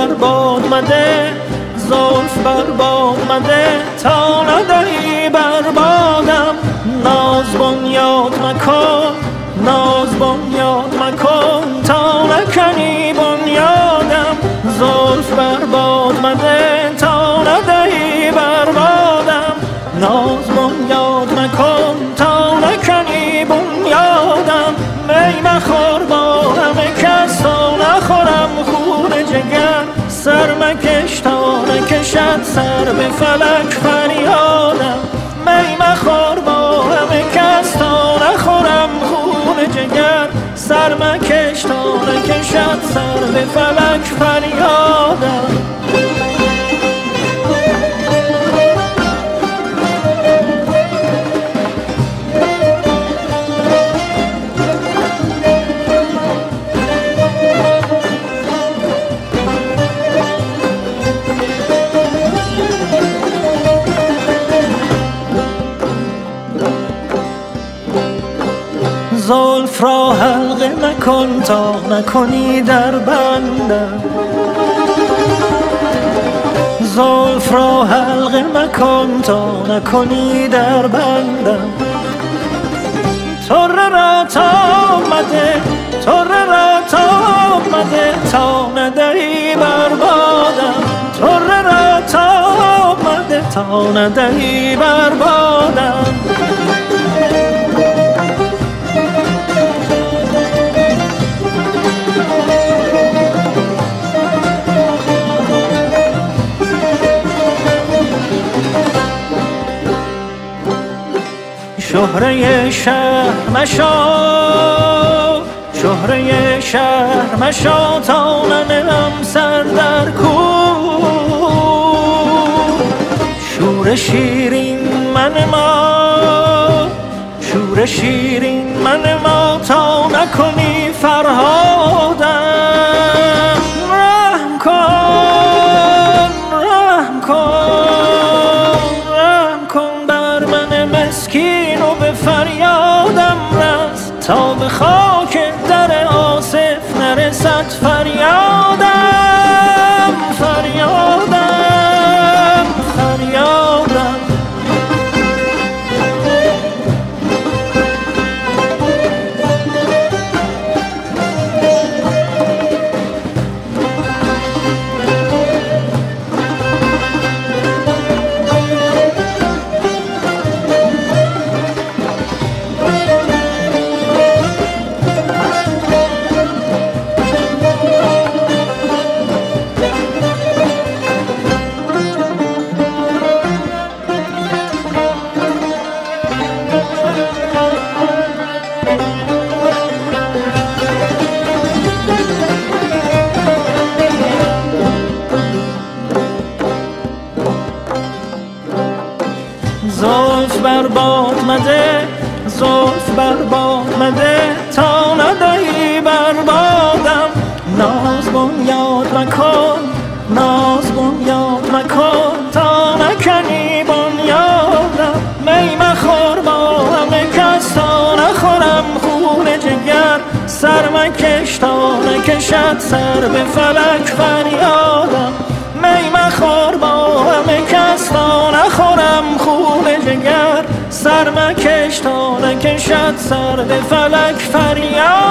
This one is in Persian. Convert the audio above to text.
بر باد مده، زلف بر باد مده، تا ندهی بر بادم. ناز بنیاد مکن، ناز بنیاد مکن، تا نکنی بنیادم. زلف بر باد مده، تا ندهی بر بادم. ناز بنیاد مکن، تا نکنی بنیادم. می مخور با همه کس، تا نخورم خون جگر. سر مکش تا نکشد سر به فلک فریادم. می مخور با همه کس، تا نخورم خون جگر. سر مکش تا نکشد سر به فلک فریادم. زلف را حلقه مکن تا نکنی در بندم. زلف را حلقه مکن تا نکنی در بندم. طره را تا آمده، طره را تا آمده، تا ندهی بر بادم. طره را تا آمده، تا ندهی بر بادم. شهره شهر مشا، شهره شهر مشا، تا ننهم سر در کوه. شور شیرین من ما، شور شیرین من ما، تا نکنی فرهادم. رحم کن، رحم کن، رحم کن بر من مسکین و به فریادم رس، تا به خاک در آصف نرسد فریادم. فریادم، فریادم. زلف بر باد مده، زلف بر باد مده، تا ندهی بر بادم. ناز بنیاد مکن، ناز بنیاد مکن، تا نکنی بنیادم. می مخور با همه کس، تا نخورم خون جگر. سر مکش تا نکشد سر به فلک فریادم. می مخور با همه کس، تا نخورم خون جگر. سر مکش تا نکشد سر به فلک فریادم.